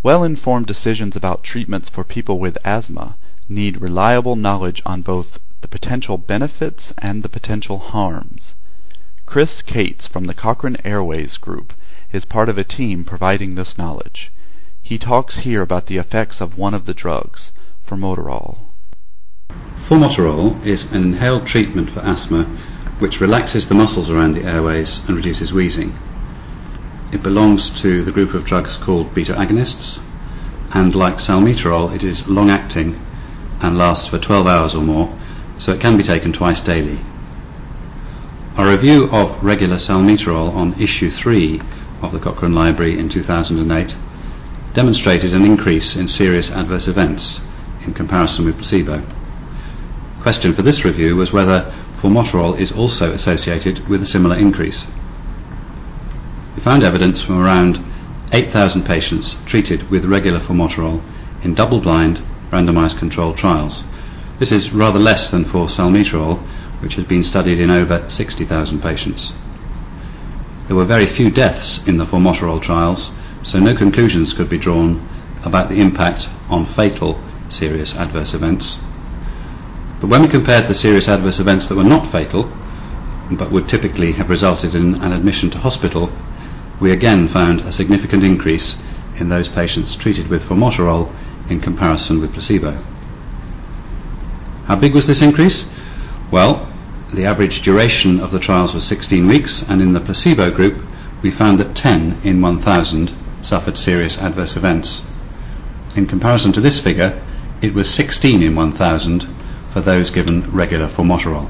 Well-informed decisions about treatments for people with asthma need reliable knowledge on both the potential benefits and the potential harms. Chris Cates from the Cochrane Airways Group is part of a team providing this knowledge. He talks here about the effects of one of the drugs, formoterol. Formoterol is an inhaled treatment for asthma which relaxes the muscles around the airways and reduces wheezing. It belongs to the group of drugs called beta agonists, and like salmeterol, it is long-acting and lasts for 12 hours or more, so it can be taken twice daily. Our review of regular salmeterol on issue 3 of the Cochrane Library in 2008 demonstrated an increase in serious adverse events in comparison with placebo. The question for this review was whether formoterol is also associated with a similar increase. We found evidence from around 8,000 patients treated with regular formoterol in double-blind, randomized controlled trials. This is rather less than for salmeterol, which has been studied in over 60,000 patients. There were very few deaths in the formoterol trials, so no conclusions could be drawn about the impact on fatal serious adverse events. But when we compared the serious adverse events that were not fatal, but would typically have resulted in an admission to hospital, we again found a significant increase in those patients treated with formoterol in comparison with placebo. How big was this increase? Well, the average duration of the trials was 16 weeks, and in the placebo group we found that 10 in 1,000 suffered serious adverse events. In comparison to this figure, it was 16 in 1,000 for those given regular formoterol.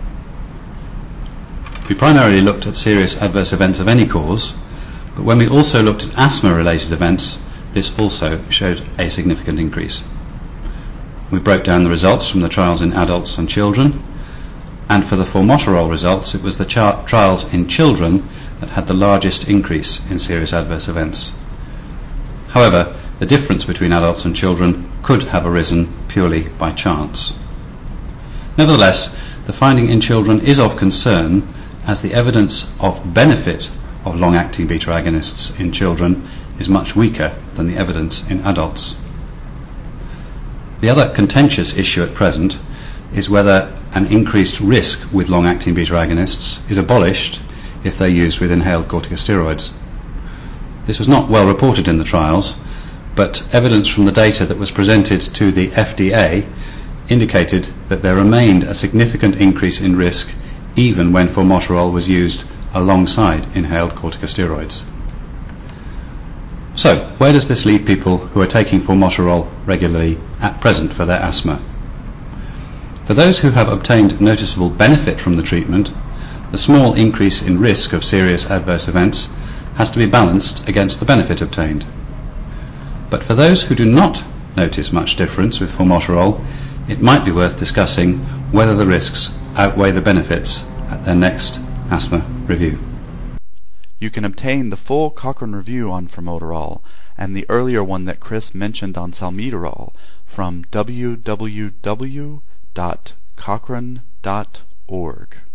We primarily looked at serious adverse events of any cause, but when we also looked at asthma-related events, this also showed a significant increase. We broke down the results from the trials in adults and children, and for the formoterol results, it was the trials in children that had the largest increase in serious adverse events. However, the difference between adults and children could have arisen purely by chance. Nevertheless, the finding in children is of concern, as the evidence of benefit of long-acting beta agonists in children is much weaker than the evidence in adults. The other contentious issue at present is whether an increased risk with long-acting beta agonists is abolished if they're used with inhaled corticosteroids. This was not well reported in the trials, but evidence from the data that was presented to the FDA indicated that there remained a significant increase in risk even when formoterol was used alongside inhaled corticosteroids. So, where does this leave people who are taking formoterol regularly at present for their asthma? For those who have obtained noticeable benefit from the treatment, the small increase in risk of serious adverse events has to be balanced against the benefit obtained. But for those who do not notice much difference with formoterol, it might be worth discussing whether the risks outweigh the benefits at their next asthma review. You can obtain the full Cochrane review on formoterol and the earlier one that Chris mentioned on salmeterol from www.cochrane.org.